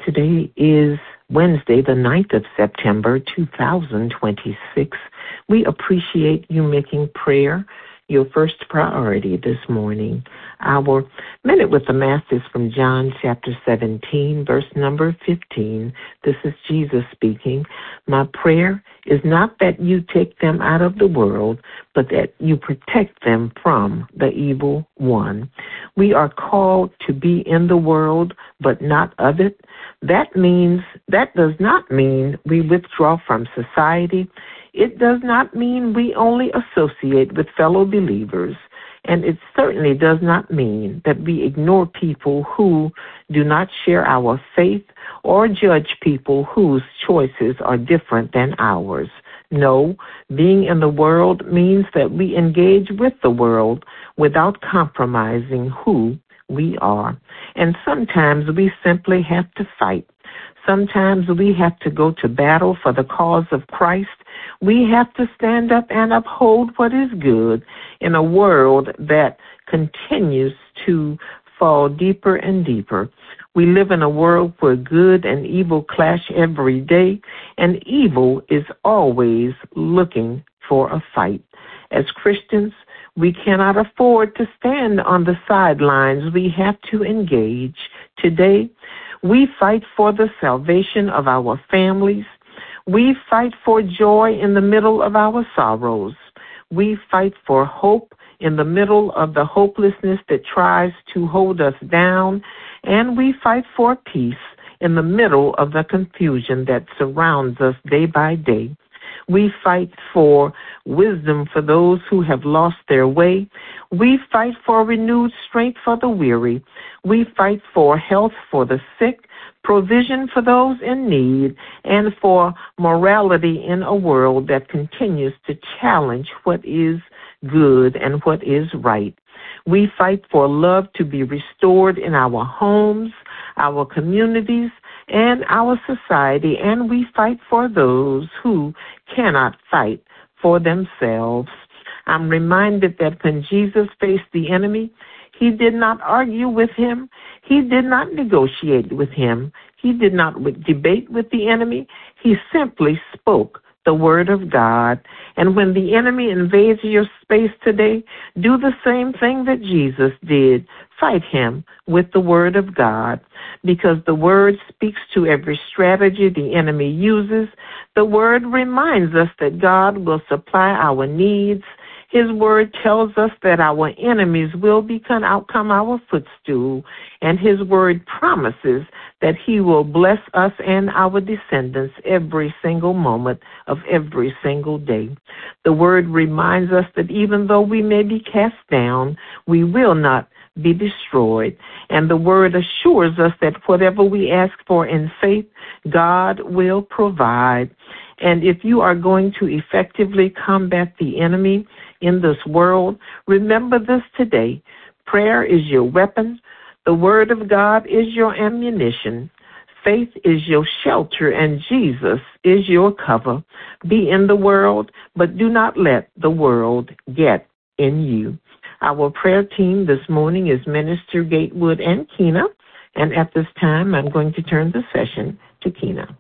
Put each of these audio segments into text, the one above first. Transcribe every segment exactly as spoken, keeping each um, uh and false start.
Today is Wednesday, the ninth of September, two thousand twenty-six. We appreciate you making prayer your first priority this morning. Our Minute with the Master is from John chapter seventeen, verse number fifteen. This is Jesus speaking. My prayer is not that you take them out of the world, but that you protect them from the evil one. We are called to be in the world, but not of it. That means, that does not mean we withdraw from society. It does not mean we only associate with fellow believers, and it certainly does not mean that we ignore people who do not share our faith or judge people whose choices are different than ours. No, being in the world means that we engage with the world without compromising who we are. And sometimes we simply have to fight. Sometimes we have to go to battle for the cause of Christ. We have to stand up and uphold what is good in a world that continues to fall deeper and deeper. We live in a world where good and evil clash every day, and evil is always looking for a fight. As Christians, we cannot afford to stand on the sidelines. We have to engage. Today, we fight for the salvation of our families. We fight for joy in the middle of our sorrows. We fight for hope in the middle of the hopelessness that tries to hold us down. And we fight for peace in the middle of the confusion that surrounds us day by day. We fight for wisdom for those who have lost their way. We fight for renewed strength for the weary. We fight for health for the sick, provision for those in need, and for morality in a world that continues to challenge what is good and what is right. We fight for love to be restored in our homes, our communities, and our society, and we fight for those who cannot fight for themselves. I'm reminded that when Jesus faced the enemy, he did not argue with him. He did not negotiate with him. He did not debate with the enemy. He simply spoke the word of God. And when the enemy invades your space today, do the same thing that Jesus did. Fight him with the word of God, because the word speaks to every strategy the enemy uses. The word reminds us that God will supply our needs. His word tells us that our enemies will become outcome our footstool, and his word promises that he will bless us and our descendants every single moment of every single day. The word reminds us that even though we may be cast down, we will not be destroyed. And the word assures us that whatever we ask for in faith, God will provide. And if you are going to effectively combat the enemy in this world, remember this today. Prayer is your weapon. The word of God is your ammunition. Faith is your shelter, and Jesus is your cover. Be in the world, but do not let the world get in you. Our prayer team this morning is Minister Gatewood and Kina, and at this time, I'm going to turn the session to Kina.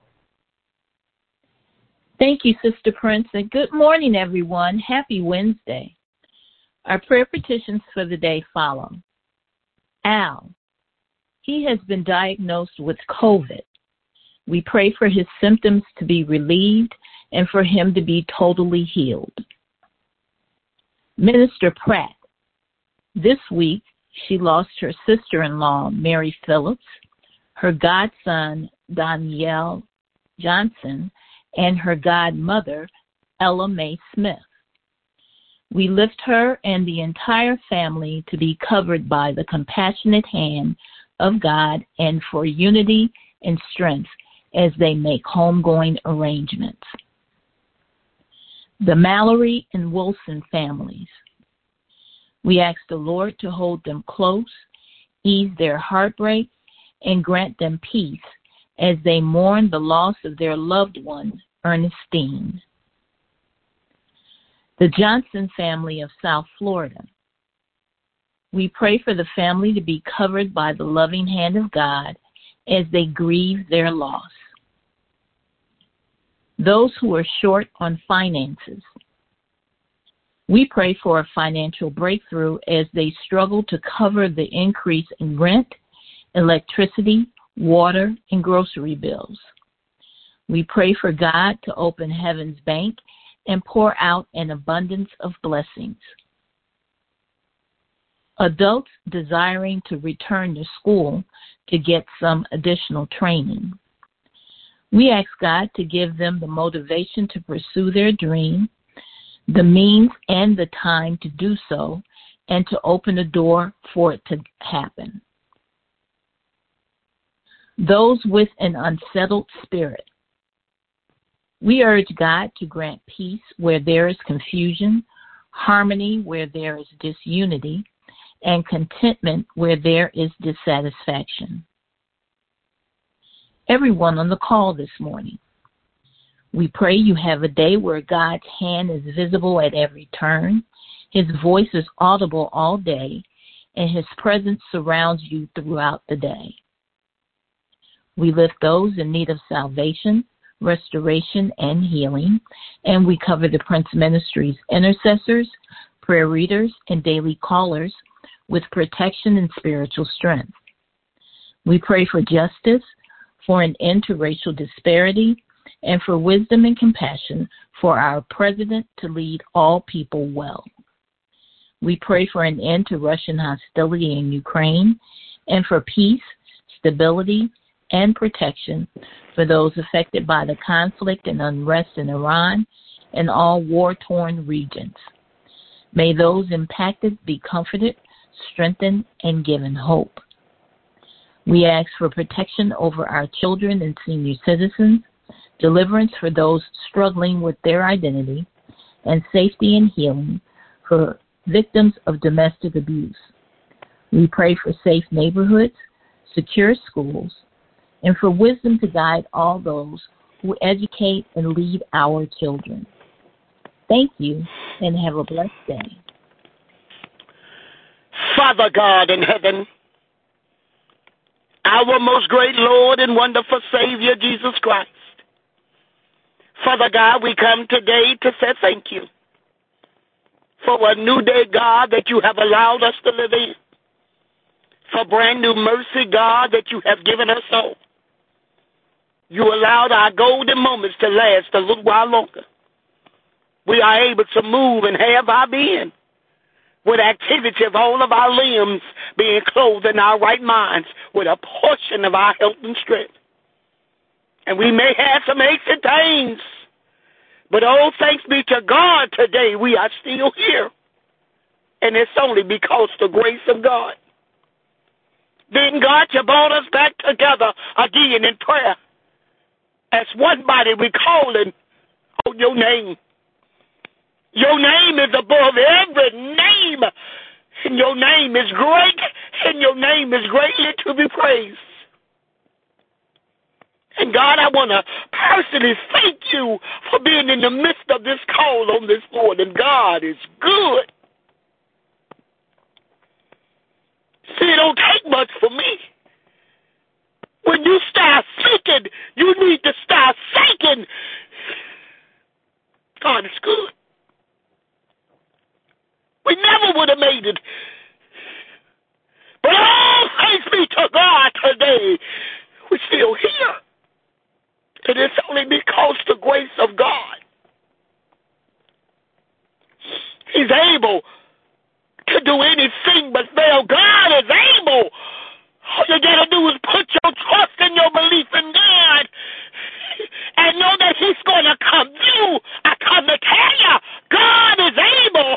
Thank you, Sister Prince, and good morning, everyone. Happy Wednesday. Our prayer petitions for the day follow. Al, he has been diagnosed with COVID. We pray for his symptoms to be relieved and for him to be totally healed. Minister Pratt, this week she lost her sister-in-law, Mary Phillips, her godson, Danielle Johnson, and her godmother, Ella Mae Smith. We lift her and the entire family to be covered by the compassionate hand of God and for unity and strength as they make homegoing arrangements. The Mallory and Wilson families. We ask the Lord to hold them close, ease their heartbreak, and grant them peace as they mourn the loss of their loved one, Ernestine. The Johnson family of South Florida. We pray for the family to be covered by the loving hand of God as they grieve their loss. Those who are short on finances. We pray for a financial breakthrough as they struggle to cover the increase in rent, electricity, water, and grocery bills. We pray for God to open heaven's bank and pour out an abundance of blessings. Adults desiring to return to school to get some additional training. We ask God to give them the motivation to pursue their dream, the means and the time to do so, and to open a door for it to happen. Those with an unsettled spirit. We urge God to grant peace where there is confusion, harmony where there is disunity, and contentment where there is dissatisfaction. Everyone on the call this morning, we pray you have a day where God's hand is visible at every turn, His voice is audible all day, and His presence surrounds you throughout the day. We lift those in need of salvation, restoration, and healing, and we cover the Prince Ministries intercessors, prayer readers, and daily callers with protection and spiritual strength. We pray for justice, for an end to racial disparity, and for wisdom and compassion for our president to lead all people well. We pray for an end to Russian hostility in Ukraine and for peace, stability, and protection for those affected by the conflict and unrest in Iran and all war-torn regions. May those impacted be comforted, strengthened, and given hope. We ask for protection over our children and senior citizens, deliverance for those struggling with their identity, and safety and healing for victims of domestic abuse. We pray for safe neighborhoods, secure schools, and for wisdom to guide all those who educate and lead our children. Thank you, and have a blessed day. Father God in heaven, our most great Lord and wonderful Savior, Jesus Christ. Father God, we come today to say thank you for a new day, God, that you have allowed us to live in, for brand new mercy, God, that you have given us all. You allowed our golden moments to last a little while longer. We are able to move and have our being, with activity of all of our limbs being clothed in our right minds with a portion of our health and strength. And we may have some aches and pains, but oh, thanks be to God today we are still here. And it's only because of the grace of God. Then God, you brought us back together again in prayer. As one body we calling on your name. Your name is above every name, and your name is great, and your name is greatly to be praised. And God, I want to personally thank you for being in the midst of this call on this morning. God is good. See, it don't take much for me. When you start seeking, you need to start seeking. God is good. We never would have made it. But all thanks be to God today, we're still here. And it's only because of the grace of God. He's able to do anything but fail. God is able. All you got to do is put your trust and your belief in God and know that He's going to come through. I come to tell you, God is able.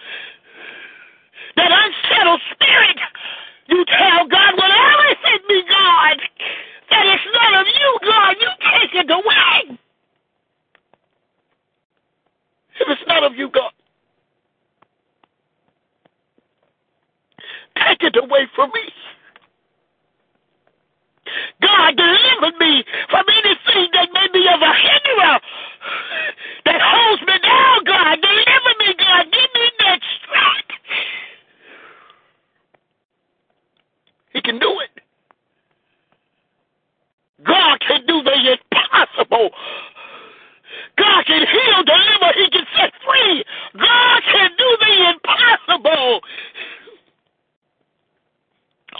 That unsettled spirit, you tell God, whatever it is me, God, that it's none of you, God, you take it away. If it's none of you, God, take it away from me. God, deliver me from anything that may be of a hinderer that holds me down, God. Deliver me, God. Give me that strength. He can do it.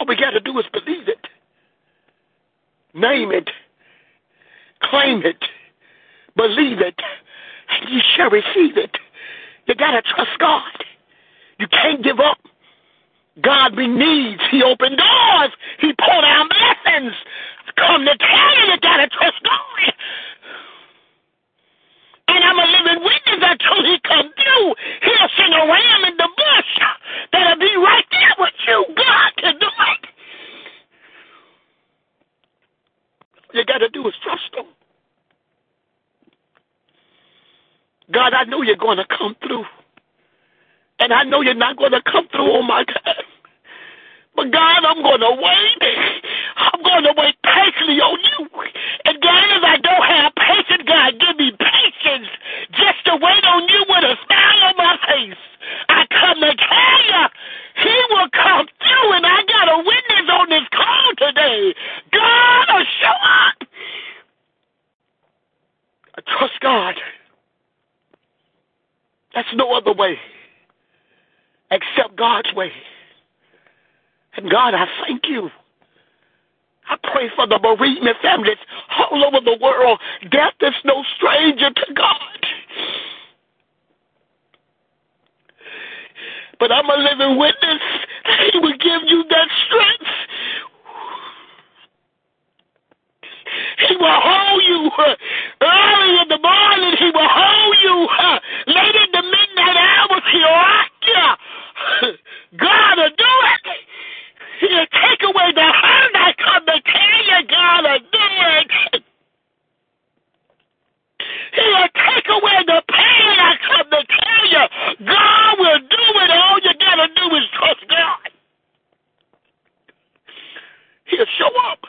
we got to do is believe it. Name it. Claim it. Believe it. And you shall receive it. You got to trust God. You can't give up. God be needs. He opened doors. He poured out blessings. Come to tell you, you got to trust God. And I'm a living witness until he come through. He'll send a ram in the bush that'll be right there with you. God can do it. All you got to do is trust him. God, I know you're going to come through. And I know you're not going to come through on my time. But God, I'm going to wait. I'm going to wait patiently on you. And God, if I don't have patience, God, give me patience just to wait on you with a smile on my face. I come to tell you, he will come through, and I got a witness on this call today. God will show up. I trust God. That's no other way except God's way. And God, I thank you. I pray for the bereavement families all over the world. Death is no stranger to God. But I'm a living witness that he will give you that strength. He will hold you early in the morning. He will hold you late in the midnight hours. He'll rock you. God will do it. He'll take away the hurt. I come to tell you, God will do it. He'll take away the pain. I come to tell you, God will do it. All you got to do is trust God. He'll show up.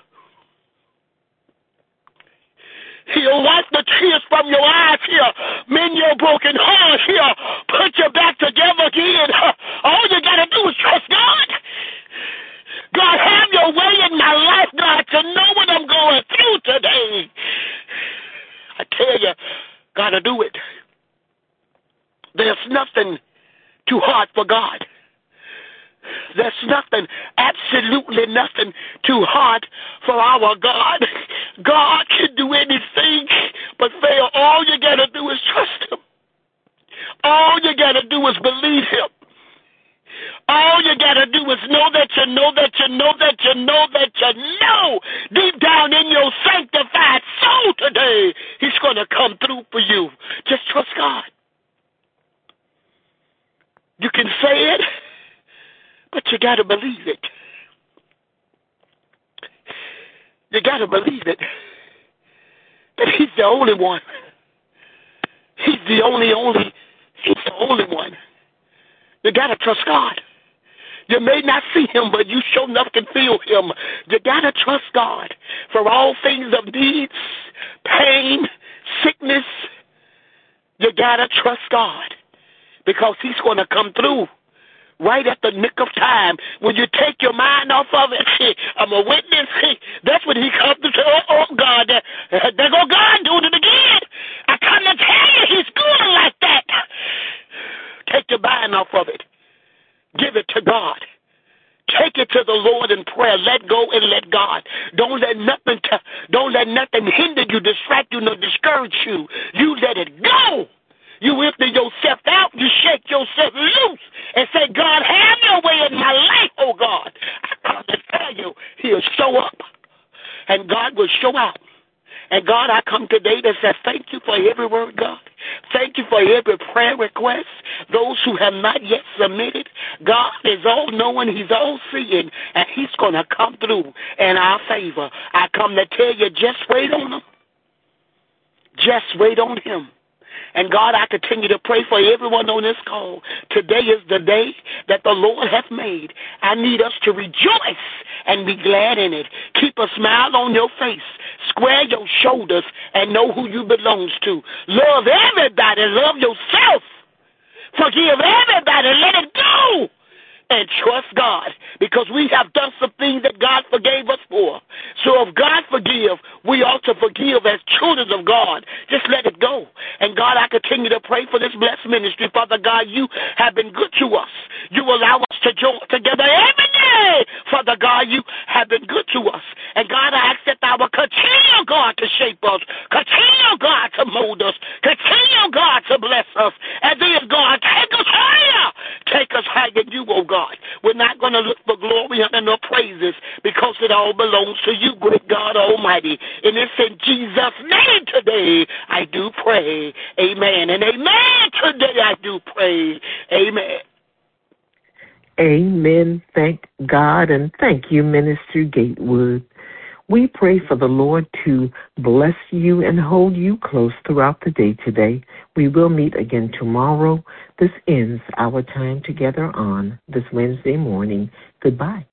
He'll wipe the tears from your eyes. He'll mend your broken heart. He'll put you back together again. All you got to do is trust God. God, have your way in my life, God, to know what I'm going through today. I tell you, got to do it. There's nothing too hard for God. There's nothing, absolutely nothing too hard for our God. God can do anything but fail. All you got to do is trust him. All you got to do is believe him. All you got to do is know that you know that you know that you know that you know deep down in your sanctified soul today, he's going to come through for you. Just trust God. You can say it, but you got to believe it. You got to believe it. That he's the only one. He's the only, only, he's the only one. You got to trust God. You may not see him, but you sure enough can feel him. You got to trust God for all things of needs, pain, sickness. You got to trust God because he's going to come through right at the nick of time. When you take your mind off of it, I'm a witness. That's when he comes to say, oh, oh God, there go God doing it again. I come to tell you he's good like that. Take your mind off of it. Give it to God. Take it to the Lord in prayer. Let go and let God. Don't let nothing t- don't let nothing hinder you, distract you, nor discourage you. You let it go. You empty yourself out. You shake yourself loose and say, God, have your way in my life, oh God. I come to tell you, he'll show up and God will show out. And God, I come today to say thank you for every word, God. Thank you for every prayer request. Those who have not yet submitted, God is all-knowing, he's all-seeing, and he's going to come through in our favor. I come to tell you, just wait on him. Just wait on him. And God, I continue to pray for everyone on this call. Today is the day that the Lord hath made. I need us to rejoice and be glad in it. Keep a smile on your face. Square your shoulders and know who you belong to. Love everybody. Love yourself. Forgive everybody. Let it go. And trust God, because we have done some things that God forgave us for. So if God forgive, we ought to forgive as children of God. Just let it go. And God, I continue to pray for this blessed ministry. Father God, you have been good to us. You allow us to join together every day. Father Father God, you have been good to us. And God, I ask that thou will continue, God, to shape us. Continue, God, to mold us. Continue, God, to bless us. As is, God, take us higher. Take us higher than you, oh God. We're not going to look for glory and no praises because it all belongs to you, great God Almighty. And it's in Jesus' name today I do pray. Amen. And amen. Today I do pray. Amen. Amen. Thank God and thank you, Minister Gatewood. We pray for the Lord to bless you and hold you close throughout the day today. We will meet again tomorrow. This ends our time together on this Wednesday morning. Goodbye.